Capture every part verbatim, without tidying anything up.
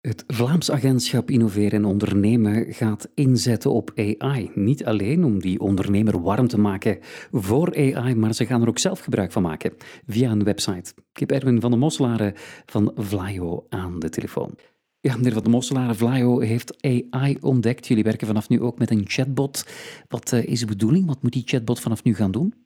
Het Vlaams Agentschap Innoveren en Ondernemen gaat inzetten op A I. Niet alleen om die ondernemer warm te maken voor A I, maar ze gaan er ook zelf gebruik van maken via een website. Ik heb Erwin van de Mosselaren van Vlaio aan de telefoon. Ja, meneer van de Mosselaren, Vlaio heeft A I ontdekt. Jullie werken vanaf nu ook met een chatbot. Wat uh, is de bedoeling? Wat moet die chatbot vanaf nu gaan doen?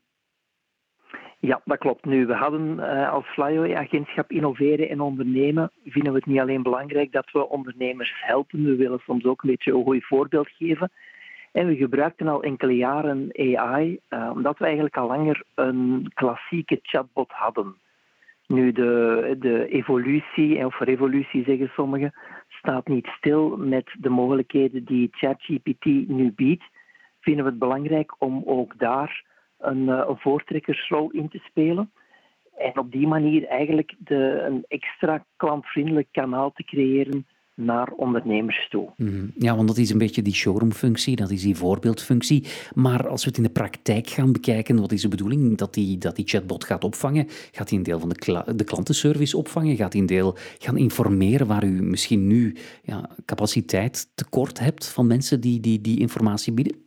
Ja, dat klopt. Nu, we hadden uh, als Vlaio Agentschap Innoveren en Ondernemen, vinden we het niet alleen belangrijk dat we ondernemers helpen, we willen soms ook een beetje een goed voorbeeld geven. En we gebruikten al enkele jaren A I, uh, omdat we eigenlijk al langer een klassieke chatbot hadden. Nu, de, de evolutie, of revolutie zeggen sommigen, staat niet stil met de mogelijkheden die ChatGPT nu biedt. Vinden we het belangrijk om ook daar een, een voortrekkersrol in te spelen. En op die manier eigenlijk de, een extra klantvriendelijk kanaal te creëren naar ondernemers toe. Mm, ja, want dat is een beetje die showroomfunctie, dat is die voorbeeldfunctie. Maar als we het in de praktijk gaan bekijken, wat is de bedoeling? Dat die, dat die chatbot gaat opvangen? Gaat hij een deel van de, kla- de klantenservice opvangen? Gaat hij een deel gaan informeren waar u misschien nu ja, capaciteit tekort hebt van mensen die die, die informatie bieden?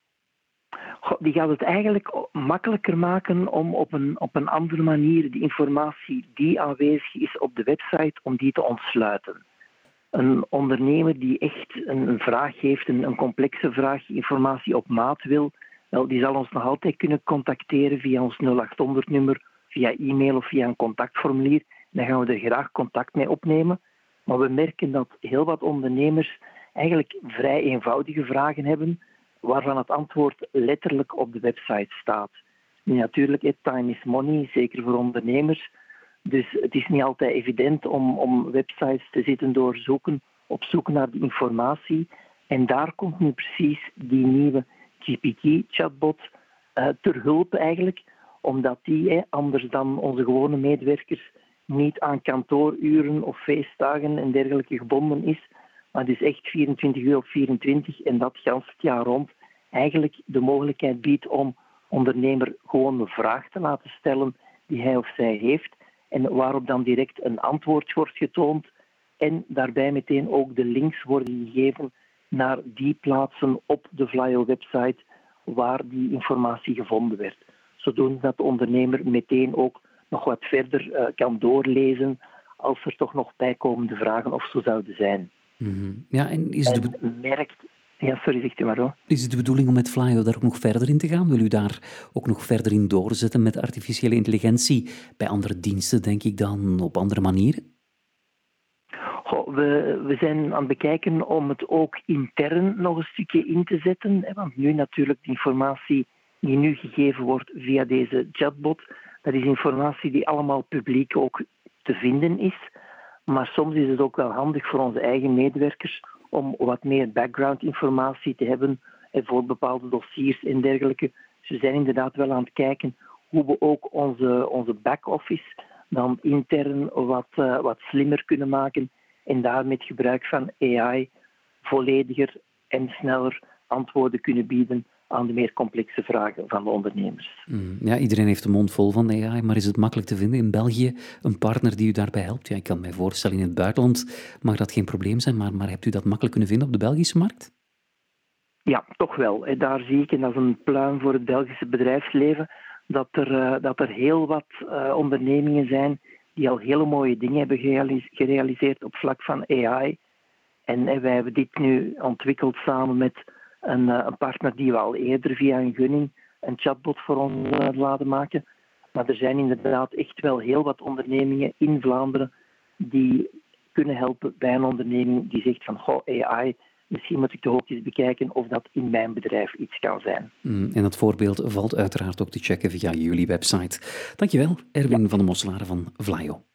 Die gaat het eigenlijk makkelijker maken om op een, op een andere manier de informatie die aanwezig is op de website, om die te ontsluiten. Een ondernemer die echt een, een vraag heeft, een, een complexe vraag, informatie op maat wil, wel, die zal ons nog altijd kunnen contacteren via ons nul achthonderd nummer, via e-mail of via een contactformulier. Dan gaan we er graag contact mee opnemen. Maar we merken dat heel wat ondernemers eigenlijk vrij eenvoudige vragen hebben, waarvan het antwoord letterlijk op de website staat. Nu, natuurlijk, time is money, zeker voor ondernemers. Dus het is niet altijd evident om, om websites te zitten doorzoeken, op zoek naar die informatie. En daar komt nu precies die nieuwe G P T-chatbot uh, ter hulp eigenlijk, omdat die, eh, anders dan onze gewone medewerkers, niet aan kantooruren of feestdagen en dergelijke gebonden is, maar dus echt vierentwintig uur op vierentwintig en dat gans het jaar rond eigenlijk de mogelijkheid biedt om ondernemer gewoon een vraag te laten stellen die hij of zij heeft en waarop dan direct een antwoord wordt getoond en daarbij meteen ook de links worden gegeven naar die plaatsen op de Vlaio-website waar die informatie gevonden werd. Zodoende dat de ondernemer meteen ook nog wat verder uh, kan doorlezen als er toch nog bijkomende vragen of zo zouden zijn. Mm-hmm. Ja, en is de be- en merkt... Ja, sorry, zegt u maar zo. Is het de bedoeling om met Vlaio daar ook nog verder in te gaan? Wil u daar ook nog verder in doorzetten met artificiële intelligentie? Bij andere diensten, denk ik dan, op andere manieren? Goh, we, we zijn aan het bekijken om het ook intern nog een stukje in te zetten. Want nu natuurlijk de informatie die nu gegeven wordt via deze chatbot, dat is informatie die allemaal publiek ook te vinden is. Maar soms is het ook wel handig voor onze eigen medewerkers om wat meer background-informatie te hebben voor bepaalde dossiers en dergelijke. Dus we zijn inderdaad wel aan het kijken hoe we ook onze, onze back-office dan intern wat, uh, wat slimmer kunnen maken en daar met gebruik van A I vollediger en sneller antwoorden kunnen bieden aan de meer complexe vragen van de ondernemers. Mm, ja, iedereen heeft de mond vol van A I, maar is het makkelijk te vinden in België een partner die u daarbij helpt? Ja, ik kan mij voorstellen in het buitenland mag dat geen probleem zijn, maar, maar hebt u dat makkelijk kunnen vinden op de Belgische markt? Ja, toch wel. Daar zie ik, en dat is een pluim voor het Belgische bedrijfsleven, dat er, uh, dat er heel wat uh, ondernemingen zijn die al hele mooie dingen hebben gerealiseerd, gerealiseerd op vlak van A I. En, en wij hebben dit nu ontwikkeld samen met een, uh, een partner die we al eerder via een gunning een chatbot voor ons uh, laten maken. Maar er zijn inderdaad echt wel heel wat ondernemingen in Vlaanderen die kunnen helpen bij een onderneming die zegt van goh, A I, misschien moet ik toch ook eens bekijken of dat in mijn bedrijf iets kan zijn. Mm, en dat voorbeeld valt uiteraard ook te checken via jullie website. Dankjewel, Erwin ja. van de Mosselaren van Vlaio.